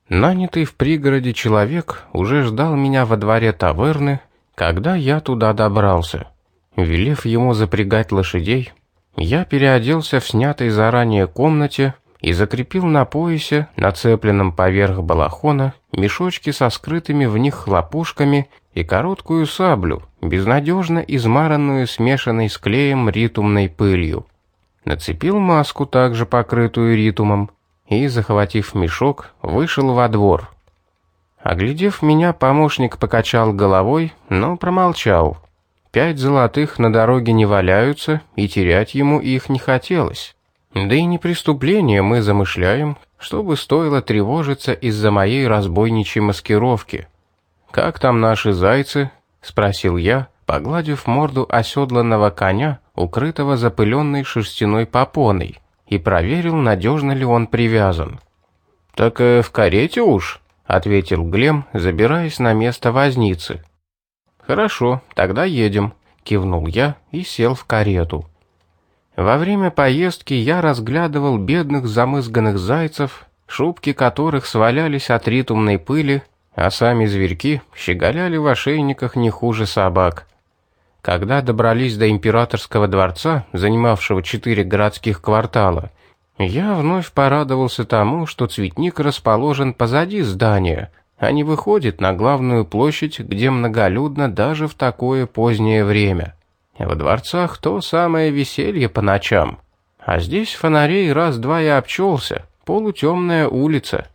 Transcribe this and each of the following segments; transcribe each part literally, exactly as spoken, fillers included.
Нанятый в пригороде человек уже ждал меня во дворе таверны, когда я туда добрался. Велев ему запрягать лошадей, я переоделся в снятой заранее комнате и закрепил на поясе, нацепленном поверх балахона, мешочки со скрытыми в них хлопушками и короткую саблю, безнадежно измаранную смешанной с клеем ритумной пылью. Нацепил маску, также покрытую ритумом, и, захватив мешок, вышел во двор. Оглядев меня, помощник покачал головой, но промолчал. Пять золотых на дороге не валяются, и терять ему их не хотелось. Да и не преступление мы замышляем, чтобы стоило тревожиться из-за моей разбойничьей маскировки. «Как там наши зайцы?» — спросил я, погладив морду оседланного коня, укрытого запыленной шерстяной попоной, и проверил, надежно ли он привязан. «Так э, в карете уж», — ответил Глем, забираясь на место возницы. «Хорошо, тогда едем», — кивнул я и сел в карету. Во время поездки я разглядывал бедных замызганных зайцев, шубки которых свалялись от ритумной пыли, а сами зверьки щеголяли в ошейниках не хуже собак. Когда добрались до императорского дворца, занимавшего четыре городских квартала, я вновь порадовался тому, что цветник расположен позади здания, а не выходит на главную площадь, где многолюдно даже в такое позднее время. В дворцах то самое веселье по ночам, а здесь фонарей раз-два и обчелся, полутемная улица.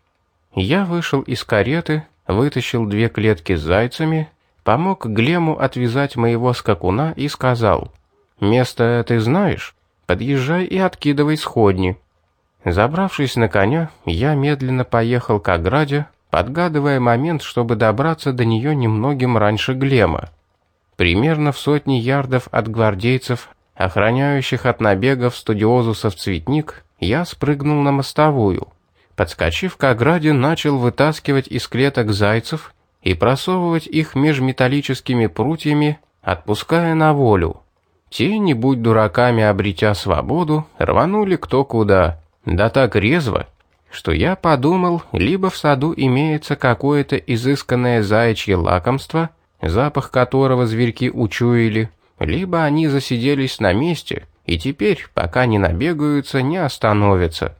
Я вышел из кареты, вытащил две клетки с зайцами, помог Глему отвязать моего скакуна и сказал: «Место ты знаешь? Подъезжай и откидывай сходни». Забравшись на коня, я медленно поехал к ограде, подгадывая момент, чтобы добраться до нее немногим раньше Глема. Примерно в сотни ярдов от гвардейцев, охраняющих от набегов студиозусов цветник, я спрыгнул на мостовую. Подскочив к ограде, начал вытаскивать из клеток зайцев и просовывать их меж металлическими прутьями, отпуская на волю. Те, не будь дураками, обретя свободу, рванули кто куда, да так резво, что я подумал, либо в саду имеется какое-то изысканное заячье лакомство, запах которого зверьки учуяли, либо они засиделись на месте и теперь, пока не набегаются, не остановятся.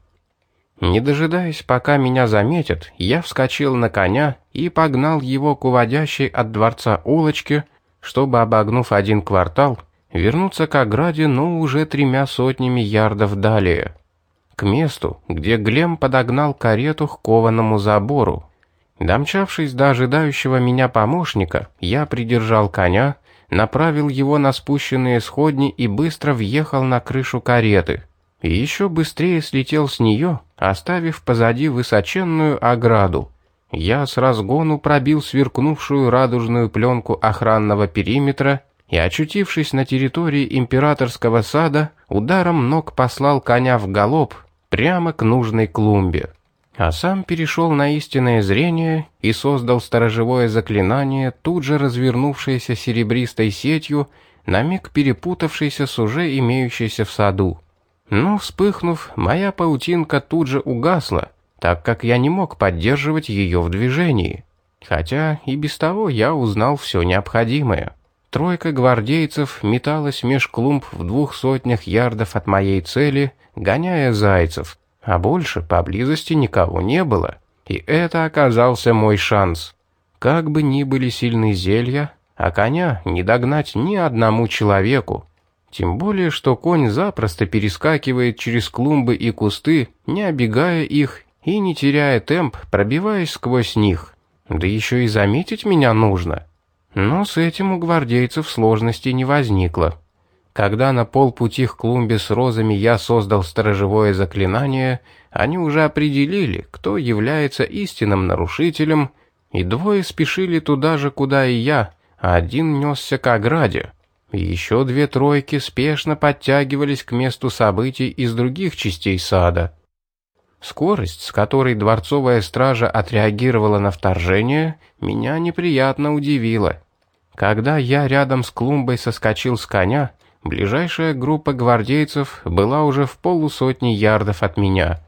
Не дожидаясь, пока меня заметят, я вскочил на коня и погнал его к уводящей от дворца улочке, чтобы, обогнув один квартал, вернуться к ограде, но уже тремя сотнями ярдов далее, к месту, где Глем подогнал карету к кованому забору. Домчавшись до ожидающего меня помощника, я придержал коня, направил его на спущенные сходни и быстро въехал на крышу кареты. И еще быстрее слетел с нее, оставив позади высоченную ограду. Я с разгону пробил сверкнувшую радужную пленку охранного периметра и, очутившись на территории императорского сада, ударом ног послал коня в галоп прямо к нужной клумбе. А сам перешел на истинное зрение и создал сторожевое заклинание, тут же развернувшееся серебристой сетью, на миг перепутавшейся с уже имеющейся в саду. Но, вспыхнув, моя паутинка тут же угасла, так как я не мог поддерживать ее в движении. Хотя и без того я узнал все необходимое. Тройка гвардейцев металась меж клумб в двух сотнях ярдов от моей цели, гоняя зайцев, а больше поблизости никого не было, и это оказался мой шанс. Как бы ни были сильны зелья, а коня не догнать ни одному человеку. Тем более, что конь запросто перескакивает через клумбы и кусты, не оббегая их и не теряя темп, пробиваясь сквозь них. Да еще и заметить меня нужно. Но с этим у гвардейцев сложностей не возникло. Когда на полпути к клумбе с розами я создал сторожевое заклинание, они уже определили, кто является истинным нарушителем, и двое спешили туда же, куда и я, а один несся к ограде. И еще две тройки спешно подтягивались к месту событий из других частей сада. Скорость, с которой дворцовая стража отреагировала на вторжение, меня неприятно удивила. Когда я рядом с клумбой соскочил с коня, ближайшая группа гвардейцев была уже в полусотни ярдов от меня.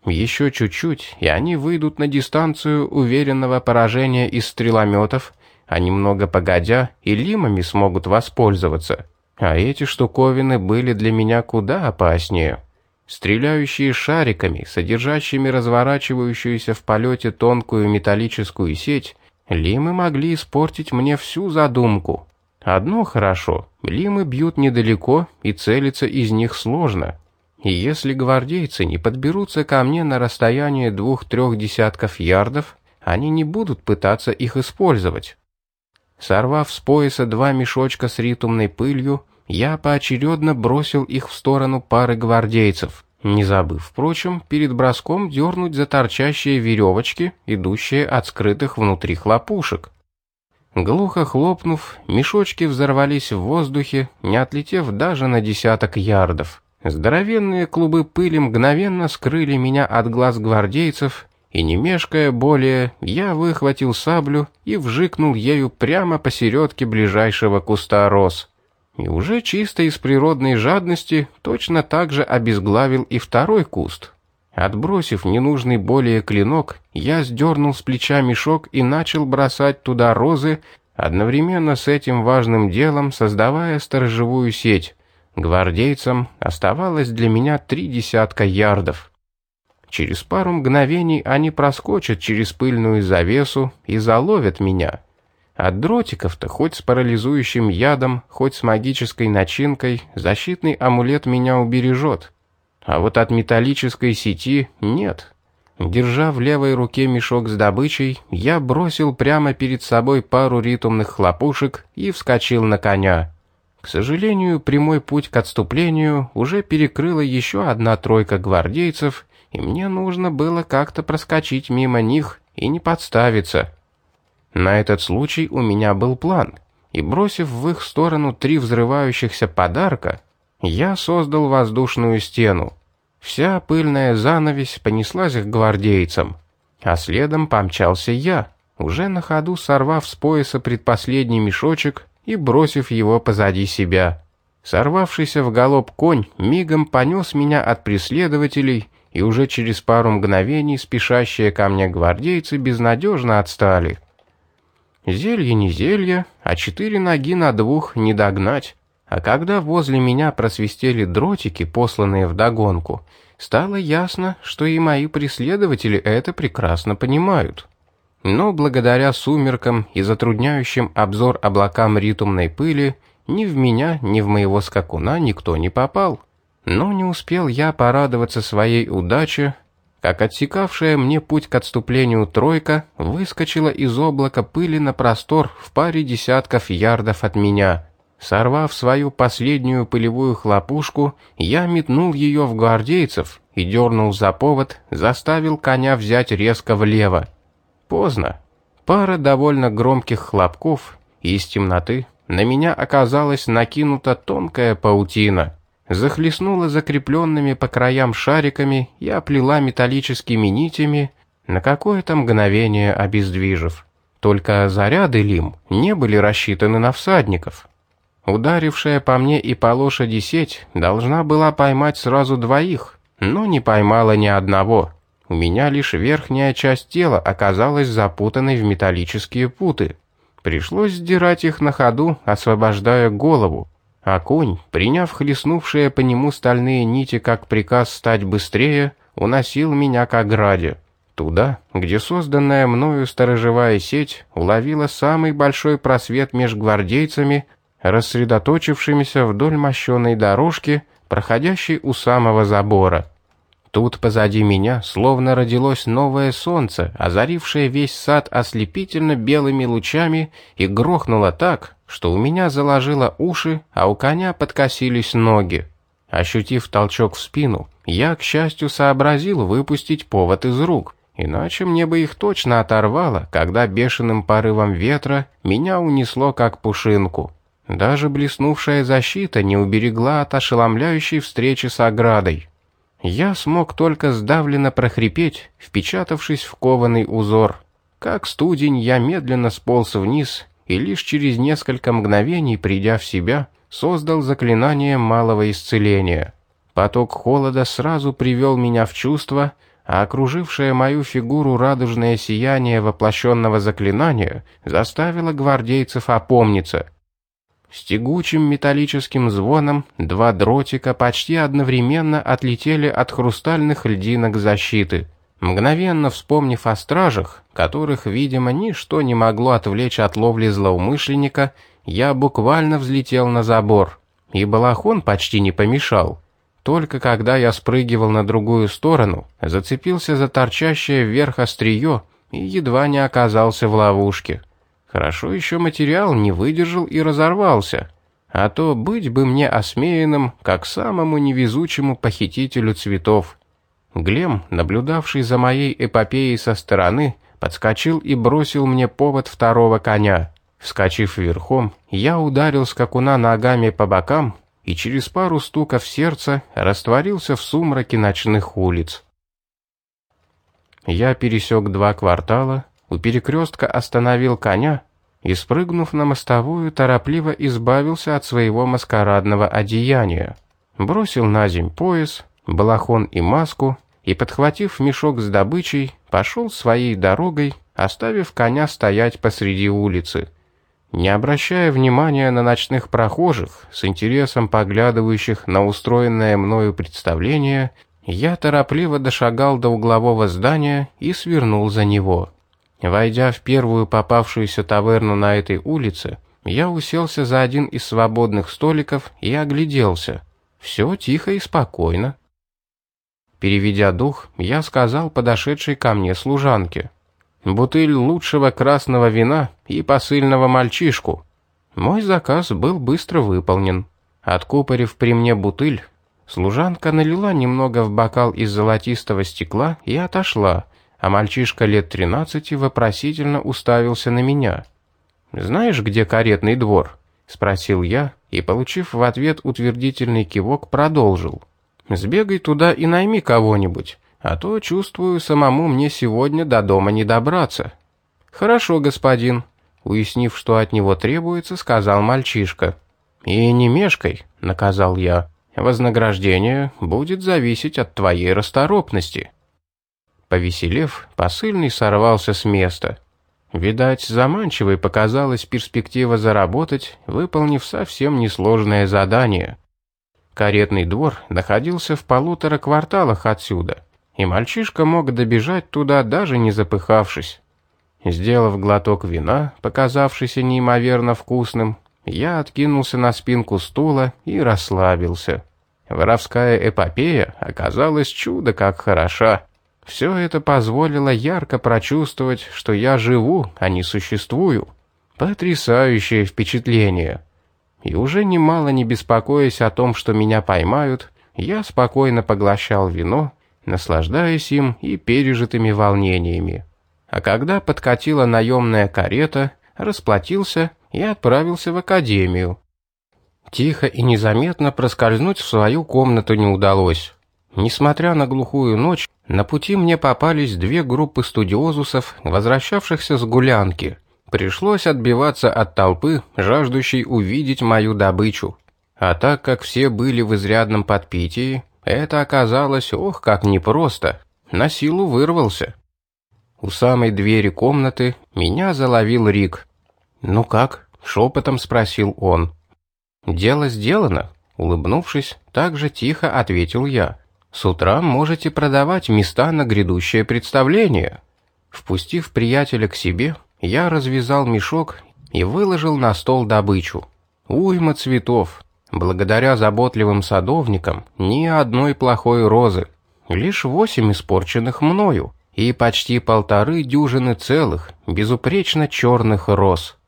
Еще чуть-чуть, и они выйдут на дистанцию уверенного поражения из стрелометов, а немного погодя и лимами смогут воспользоваться. А эти штуковины были для меня куда опаснее. Стреляющие шариками, содержащими разворачивающуюся в полете тонкую металлическую сеть, лимы могли испортить мне всю задумку. Одно хорошо, лимы бьют недалеко, и целиться из них сложно. И если гвардейцы не подберутся ко мне на расстояние двух-трех десятков ярдов, они не будут пытаться их использовать. Сорвав с пояса два мешочка с ритумной пылью, я поочередно бросил их в сторону пары гвардейцев, не забыв, впрочем, перед броском дернуть за торчащие веревочки, идущие от скрытых внутри хлопушек. Глухо хлопнув, мешочки взорвались в воздухе, не отлетев даже на десяток ярдов. Здоровенные клубы пыли мгновенно скрыли меня от глаз гвардейцев, и не мешкая более, я выхватил саблю и вжикнул ею прямо посередке ближайшего куста роз. И уже чисто из природной жадности точно так же обезглавил и второй куст. Отбросив ненужный более клинок, я сдернул с плеча мешок и начал бросать туда розы, одновременно с этим важным делом создавая сторожевую сеть. Гвардейцам оставалось для меня три десятка ярдов. Через пару мгновений они проскочат через пыльную завесу и заловят меня. От дротиков-то хоть с парализующим ядом, хоть с магической начинкой защитный амулет меня убережет. А вот от металлической сети нет. Держа в левой руке мешок с добычей, я бросил прямо перед собой пару ритумных хлопушек и вскочил на коня. К сожалению, прямой путь к отступлению уже перекрыла еще одна тройка гвардейцев, и мне нужно было как-то проскочить мимо них и не подставиться. На этот случай у меня был план, и бросив в их сторону три взрывающихся подарка, я создал воздушную стену. Вся пыльная занавесь понеслась к гвардейцам, а следом помчался я, уже на ходу сорвав с пояса предпоследний мешочек и бросив его позади себя. Сорвавшийся в галоп конь мигом понес меня от преследователей, и уже через пару мгновений спешащие ко мне гвардейцы безнадежно отстали. Зелье не зелье, а четыре ноги на двух не догнать. А когда возле меня просвистели дротики, посланные вдогонку, стало ясно, что и мои преследователи это прекрасно понимают. Но благодаря сумеркам и затрудняющим обзор облакам ритумной пыли, ни в меня, ни в моего скакуна никто не попал. Но не успел я порадоваться своей удаче, как отсекавшая мне путь к отступлению тройка выскочила из облака пыли на простор в паре десятков ярдов от меня. Сорвав свою последнюю пылевую хлопушку, я метнул ее в гвардейцев и дернул за повод, заставил коня взять резко влево. Поздно. Пара довольно громких хлопков, и из темноты на меня оказалась накинута тонкая паутина. Захлестнула закрепленными по краям шариками и оплела металлическими нитями, на какое-то мгновение обездвижив. Только заряды лим не были рассчитаны на всадников. Ударившая по мне и по лошади сеть должна была поймать сразу двоих, но не поймала ни одного. У меня лишь верхняя часть тела оказалась запутанной в металлические путы. Пришлось сдирать их на ходу, освобождая голову. А конь, приняв хлестнувшие по нему стальные нити как приказ стать быстрее, уносил меня к ограде. Туда, где созданная мною сторожевая сеть уловила самый большой просвет меж гвардейцами, рассредоточившимися вдоль мощеной дорожки, проходящей у самого забора. Тут позади меня словно родилось новое солнце, озарившее весь сад ослепительно белыми лучами, и грохнуло так, что у меня заложило уши, а у коня подкосились ноги. Ощутив толчок в спину, я, к счастью, сообразил выпустить повод из рук, иначе мне бы их точно оторвало, когда бешеным порывом ветра меня унесло как пушинку. Даже блеснувшая защита не уберегла от ошеломляющей встречи с оградой. Я смог только сдавленно прохрипеть, впечатавшись в кованый узор. Как студень, я медленно сполз вниз и лишь через несколько мгновений, придя в себя, создал заклинание малого исцеления. Поток холода сразу привел меня в чувство, а окружившее мою фигуру радужное сияние воплощенного заклинания заставило гвардейцев опомниться. С тягучим металлическим звоном два дротика почти одновременно отлетели от хрустальных льдинок защиты. Мгновенно вспомнив о стражах, которых, видимо, ничто не могло отвлечь от ловли злоумышленника, я буквально взлетел на забор, и балахон почти не помешал. Только когда я спрыгивал на другую сторону, зацепился за торчащее вверх острие и едва не оказался в ловушке. Хорошо еще материал не выдержал и разорвался, а то быть бы мне осмеянным, как самому невезучему похитителю цветов. Глем, наблюдавший за моей эпопеей со стороны, подскочил и бросил мне повод второго коня. Вскочив верхом, я ударил скакуна ногами по бокам и через пару стуков сердца растворился в сумраке ночных улиц. Я пересек два квартала, у перекрестка остановил коня и, спрыгнув на мостовую, торопливо избавился от своего маскарадного одеяния. Бросил на земь пояс, балахон и маску и, подхватив мешок с добычей, пошел своей дорогой, оставив коня стоять посреди улицы. Не обращая внимания на ночных прохожих, с интересом поглядывающих на устроенное мною представление, я торопливо дошагал до углового здания и свернул за него. Войдя в первую попавшуюся таверну на этой улице, я уселся за один из свободных столиков и огляделся. Все тихо и спокойно. Переведя дух, я сказал подошедшей ко мне служанке: «Бутыль лучшего красного вина и посыльного мальчишку». Мой заказ был быстро выполнен. Откупорив при мне бутыль, служанка налила немного в бокал из золотистого стекла и отошла, а мальчишка лет тринадцати вопросительно уставился на меня. «Знаешь, где каретный двор?» — спросил я, и, получив в ответ утвердительный кивок, продолжил. «Сбегай туда и найми кого-нибудь, а то, чувствую, самому мне сегодня до дома не добраться». «Хорошо, господин», — уяснив, что от него требуется, сказал мальчишка. «И не мешкай», — наказал я. «Вознаграждение будет зависеть от твоей расторопности». Повеселев, посыльный сорвался с места. Видать, заманчивой показалась перспектива заработать, выполнив совсем несложное задание. Каретный двор находился в полутора кварталах отсюда, и мальчишка мог добежать туда, даже не запыхавшись. Сделав глоток вина, показавшийся неимоверно вкусным, я откинулся на спинку стула и расслабился. Воровская эпопея оказалась чудо как хороша. Все это позволило ярко прочувствовать, что я живу, а не существую. Потрясающее впечатление. И уже немало не беспокоясь о том, что меня поймают, я спокойно поглощал вино, наслаждаясь им и пережитыми волнениями. А когда подкатила наемная карета, расплатился и отправился в академию. Тихо и незаметно проскользнуть в свою комнату не удалось. Несмотря на глухую ночь, на пути мне попались две группы студиозусов, возвращавшихся с гулянки. Пришлось отбиваться от толпы, жаждущей увидеть мою добычу. А так как все были в изрядном подпитии, это оказалось, ох, как непросто. На силу вырвался. У самой двери комнаты меня заловил Рик. «Ну как?» — шепотом спросил он. «Дело сделано», — улыбнувшись, так же тихо ответил я. «С утра можете продавать места на грядущее представление». Впустив приятеля к себе, я развязал мешок и выложил на стол добычу. Уйма цветов. Благодаря заботливым садовникам ни одной плохой розы. Лишь восемь испорченных мною и почти полторы дюжины целых, безупречно черных роз.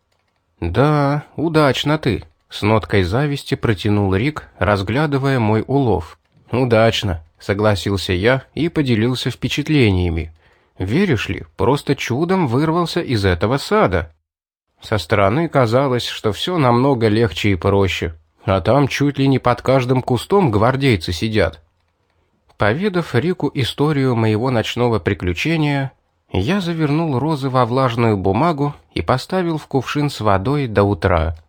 «Да, удачно ты», — с ноткой зависти протянул Рик, разглядывая мой улов. «Удачно», — согласился я и поделился впечатлениями. «Веришь ли, просто чудом вырвался из этого сада». Со стороны казалось, что все намного легче и проще, а там чуть ли не под каждым кустом гвардейцы сидят. Поведав Рику историю моего ночного приключения, я завернул розы во влажную бумагу и поставил в кувшин с водой до утра.